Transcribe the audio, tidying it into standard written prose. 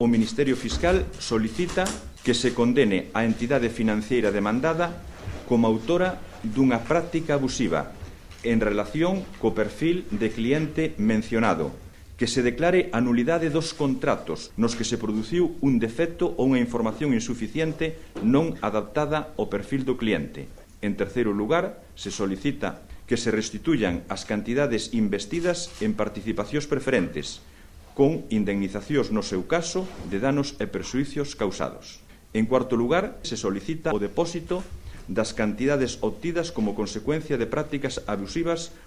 O Ministerio Fiscal solicita que se condene a entidade financeira demandada como autora dunha práctica abusiva en relación co perfil de cliente mencionado, que se declare a nulidade dos contratos nos que se produciu un defecto ou unha información insuficiente non adaptada ao perfil do cliente. En terceiro lugar, se solicita que se restituyan as cantidades investidas en participacións preferentes, con indemnizacións no seu caso de danos e perxuízos causados. En cuarto lugar, se solicita o depósito das cantidades obtidas como consecuencia de prácticas abusivas